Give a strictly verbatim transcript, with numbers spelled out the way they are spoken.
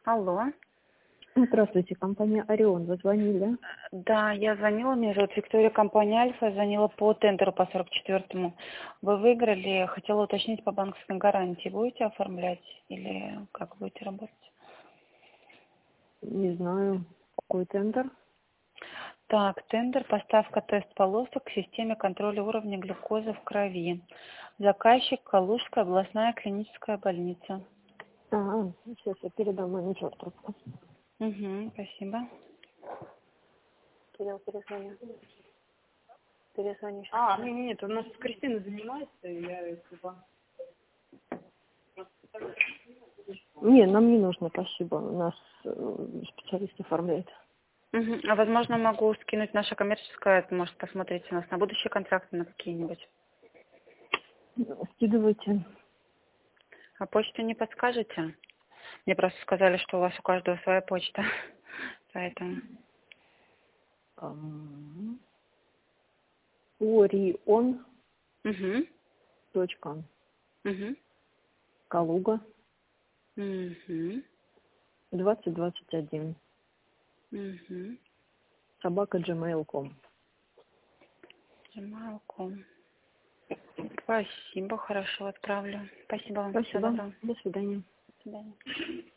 Алло. Здравствуйте, компания «Орион». Вы звонили? Да, я звонила, меня зовут Виктория, компания «Альфа». Я звонила по тендеру по сорок четвёртому. Вы выиграли, хотела уточнить по банковской гарантии. Будете оформлять или как будете работать? Не знаю. Какой тендер? Так, тендер, поставка тест-полосок к системе контроля уровня глюкозы в крови. Заказчик Калужская областная клиническая больница. Ага, сейчас я передам менеджер трубку. Угу, спасибо. Кирилл, перезвони. Перезвони. А, нет, нет, нет, у нас Кристина занимается, и я типа. Не, нам не нужно, спасибо. У нас э, специалист оформляет. Угу. А возможно, могу скинуть наше коммерческое, может, посмотрите у нас на будущие контракты, на какие-нибудь. Скидывайте. А почту не подскажете? Мне просто сказали, что у вас у каждого своя почта. Поэтому. Ам, Орион. Угу. Точка. Угу. Калуга. Угу. двадцать двадцать один. Угу. Собака gmail точка ком. Джамалком. Спасибо, хорошо, отправлю. Спасибо вам. Всего Спасибо. доброго. До свидания. До свидания.